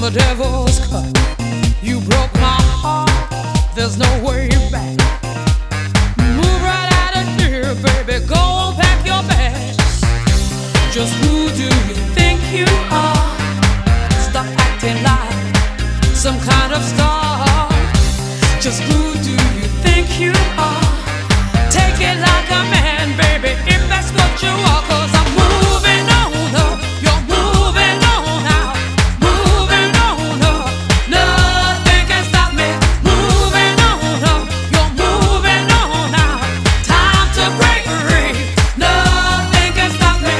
the devil's cut. You broke my heart, there's no way back. Move right out of here, baby, go on, pack your bags. Just who do you think you are? Stop acting like some kind of star. Just who do you think you are? Take it like a man, baby, if that's what you are. 'Cause I'm moving on up, you're moving on out. Moving on up, nothing can stop me. Moving on up, you're moving on out. Time to break free, nothing can stop me.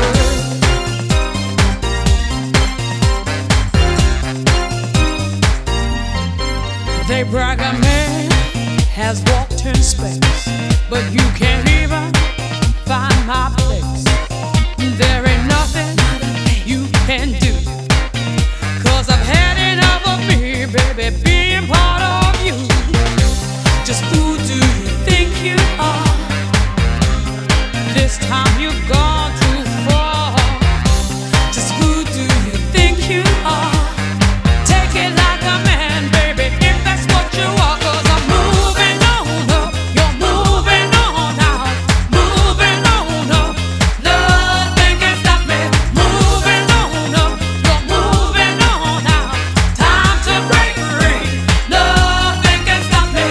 They brag a man has walked in space, but you can't even find my place. There ain't nothing you can do, 'cause I've had enough of me, baby, being part of you. Just who do you think you are? This time you've gone too far. Just who do you think you are? Take it like a man, baby, if that's what you are. 'Cause I'm moving on up, you're moving on out. Moving on up, nothing can stop me. Moving on up, you're moving on out. Time to break free, nothing can stop me.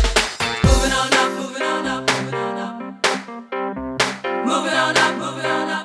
Moving on up, moving on up, moving on up. Moving on up, moving on up.